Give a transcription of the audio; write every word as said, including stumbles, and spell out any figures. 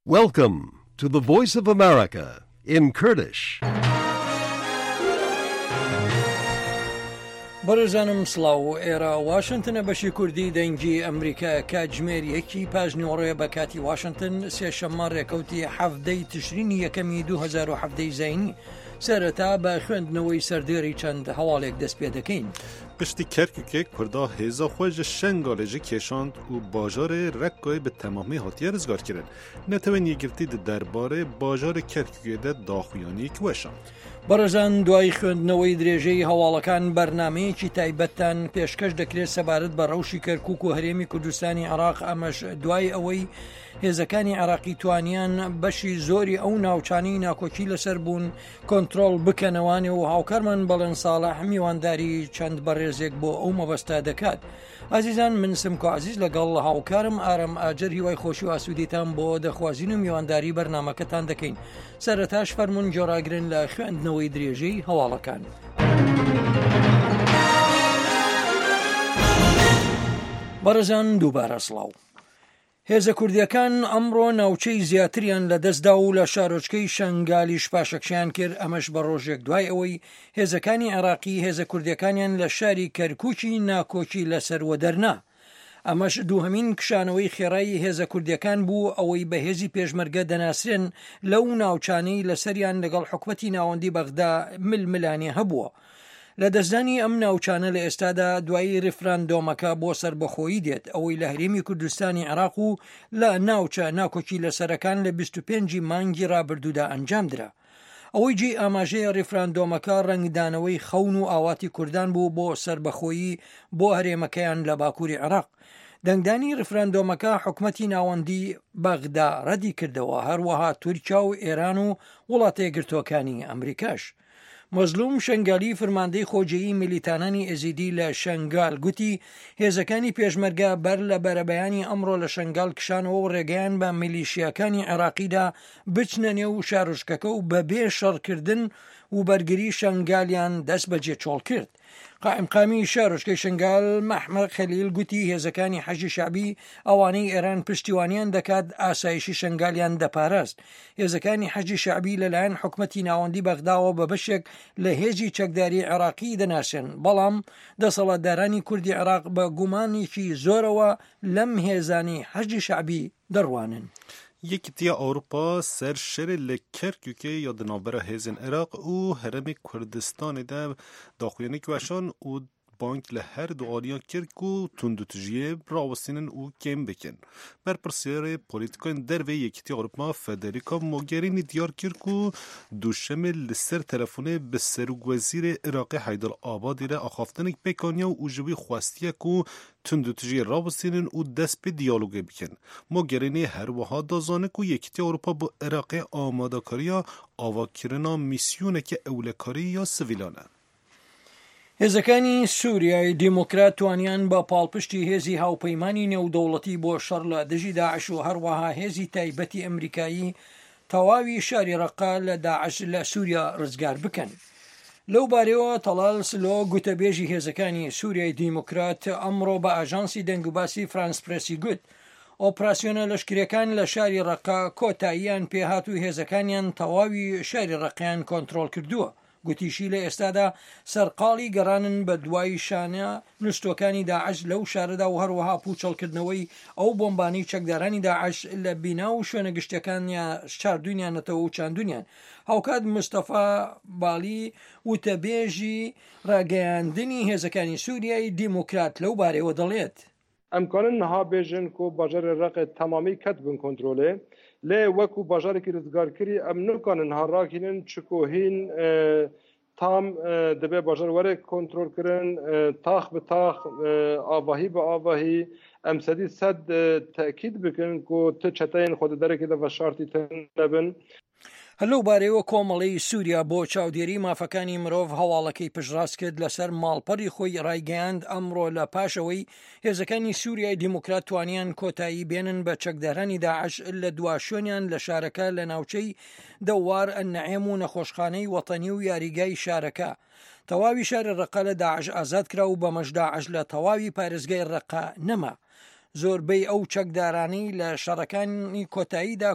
Welcome to the Voice of America in Kurdish. بەڕێزانم سڵاو ئێرە واشنتنە بەشی کوردی دەنگی ئەمریکا کاتژمێریەکی پاژنیۆڕێ بە کاتی واشنتن سێشەممە ڕێکەوتی حەڤدەی تشرینی یەکەمی دوو هەزار و حەڤدەی زاینی سەرەتا بە خوێندنەوەی سەردێڕی چەند هەواڵێک دەست پێ دەکەین. پشتی کرکوک کردا هێزا خۆی ji şengalê kêşand û bajarê Rekkayê bi temamî hatiye rizgar kirin. Netewên yekgirtî di derbarê bajarê Kerkûkê de daxuyaniyek weşand. بەڕێزان دوای خوێندنەوەی درێژەی هەواڵەکان بەرنامەیەکی تایبەتتان پێشکەش دەکرێت سەبارەت بە ڕەوشی کەرکووک و هەرێمی کوردستانی عێراق ئەمەش دوای ئەوەی هێزەکانی عێراقی توانیان بەشی زۆری ئەو ناوچانەی ناکۆکی لەسەر بوون کۆنتڕۆڵ بکەنەوانێ و هاوکارمان بەڵێن ساڵح میوانداری چەند بەڕێزێک بۆ ئەو مەبەستا دەکات. ئازیزان من سمکۆ عزیز لەگەڵ هاوکارم ئارەم ئاجر هیوای خۆشی و ئاسوودیتان بۆ دەخوازین و میوانداری بەرنامەکەتان دەکەین. سەرەتاش فەرمون جۆراگرن لە خوێندنەوەی درێژەی هەواڵەکان. بەڕێزان دووبارە سڵاو. هێزە کوردیەکان ئەمڕۆ ناوچەی زیاتریان لە دەستدا و لە شارۆچکەی شەنگالیش پاشەکشیان کرد ئەمەش بە ڕۆژێک دوای ئەوەی هێزەکانی عێراقی هێزە کوردیەکانیان لە شاری کەرکووکی ناکۆکی لەسەروە دەرنا. ئەمەش دووهەمین کشانەوەی خێڕایی هێزە کوردیەکان بوو ئەوەی بە هێزی پێشمەرگە دەناسرێن لەو ناوچانەی لەسەریان لەگەڵ حکومەتی ناوەندی بەغدا ململانێ هەبووە. لە دەستدانی ئەم ناوچانە لە ئێستادا دوایی ڕێفراندۆمەکە بۆ سەربەخۆیی دێت ئەوەی لە هەرێمی کوردستانی عێراق و لە ناوچە ناکۆکی لەسەرەکان لە بیست و پێنجی مانگی ڕابردوودا ئەنجام درا. ئەوەی جێ ئاماژەیە ڕێفراندۆمەکە ڕەنگدانەوەی خەون و ئاواتی کوردان بوو بۆ سەربەخۆیی بۆ هەرێمەکەیان لە باکووری عێراق. دەنگدانی ڕێفراندۆمەکە حکومەتی ناوەندی بەغدا ڕەدی کردەوە هەروەها تورکیا و ئێران و وڵاتە یەکگرتووەکانی ئەمریکاش. مەزلوم شەنگالی فرماندەی خۆجێیی میلیتانانی ئێزیدی لە شەنگال گوتی هێزەکانی پێشمەرگە بەر لە بەرەبەیانی ئەمڕۆ لە شەنگال کشانەوە و ڕێگەیان بە میلیشیاکانی عێراقیدا بچنە نێو شارۆچکەکە و بەبێ شەڕکردن و بەرگری شەنگالیان دەست بەجێ چۆڵ کرد. قائمقامی شارۆچکەی شەنگال مەحمەد خەلیل گوتی هێزەکانی حەجی شەعبی ئەوانەی ئێران پشتیوانیان دەکات ئاسایشی شەنگالیان دەپاراست. هێزەکانی حەجی شەعبی لەلایەن حکومەتی ناوەندی بەغداوە بە بەشێک لە هێزی چەکداری عێراقی دەناسێن بەڵام دەسەڵاتدارانی کوردی عێراق بە گومانێکی زۆرەوە لەم هێزانی حەجی شەعبی دەڕوانن. یەکێتیە ئەوروپا سەر شەرێ لە کەرکووکê ya di navbera hêzên Iraq û Herêmê Kurdistanê de daxuyanîk weşan û bank li her du aliyan kir ku tundutijiyê rawestînin û kêm bikin. Berpirsyarê polîtikayên dervê Yekîtiya Ewropa Federica Mogherini diyar kir ku duşemê li ser telefonê bi Serokvezîrê Iraqê Haydar Abadî re axaftinek pêkaniya û ji wî xwestiye ku tundutijiyê rawestînin û dest pê diyalogê bikin. Mogherini her wiha da zane ku Yekîtiya Ewropa bi Iraqê amadekariya avakirina mîsyoneke ewlekarî ya sivîlan e. هێزەکانی سووریای دیموکرات توانیان بە پاڵپشتی هێزی هاوپەیمانی نێودەوڵەتی بۆ شەڕ لە دژی داعش و هەروەها هێزی تایبەتی ئەمریکایی تەواوی شاری ڕەقا لە داعش لە سووریا ڕزگار بکەن. لەو بارەوە تەڵال سلۆ گوتەبێژی هێزەکانی سووریای دیموکرات ئەمڕۆ بە ئاژانسی دەنگوباسی فرانس پرسی گوت ئۆپراسیۆنە لەشکریەکان لە شاری ڕەقا کۆتاییان پێهات و هێزەکانیان تەواوی شاری ڕەقیان کۆنتڕۆڵ کردووە. گوتیشی لە ئێستادا سەرقاڵی گەڕانن بە دوای شانە نوستۆکانی داعش لەو شارەدا و هەروەها پوچەڵکردنەوەی ئەو بۆمبانی چەکدارانی داعش لە بینا و شوێنە گشتەکانیان چاردوونیانەتەوە و چاندونیان. هاوکات مستەفا باڵی وتەبێژی ڕاگەیاندنی هێزەکانی سووریای دیموکرات لەو بارەوە دەڵێت ئەمکانن نەها بێژن کۆ باژارە ڕقێ تەمامی کەت بن کۆنترۆلێ لێ وەکو باژارێکی ڕزگارکردی ئەم نکانن هەڕاکینن چکۆهین تام دەبێ باژار وەرە کۆنترۆلکردن تاخ بە تاخ ئاڤاهی بە ئاڤاهی ئەم سەدی سەد تەکید بکن کۆ ت چەتەین خۆ دەرەکی دەڤە شارتی تن دەبن. هەلو بارەوە کۆمەڵی سووریا بۆ چاودێری مافەکانی مرۆڤ هەواڵەکەی پشتڕاست کرد لەسەر ماڵپەڕی خۆی ڕایگەیاند ئەمڕۆ لە پاشەوەی هێزەکانی سووریای دیموکرات توانیان کۆتایی بێنن بە چەکدارانی داعش لە دواشۆنیان لە شارەکە لە ناوچەی دەوار ئەنعێم و نەخۆشخانەی وەتەنی و یاریگای شارەکە. تەواوی شاری ڕەقە لە داعش ئازاد کرا و بەمەش داعش لە تەواوی پارێزگای ڕەقە نەما. زۆربەی ئەو چەکدارانی لە شەڕەکانی کۆتاییدا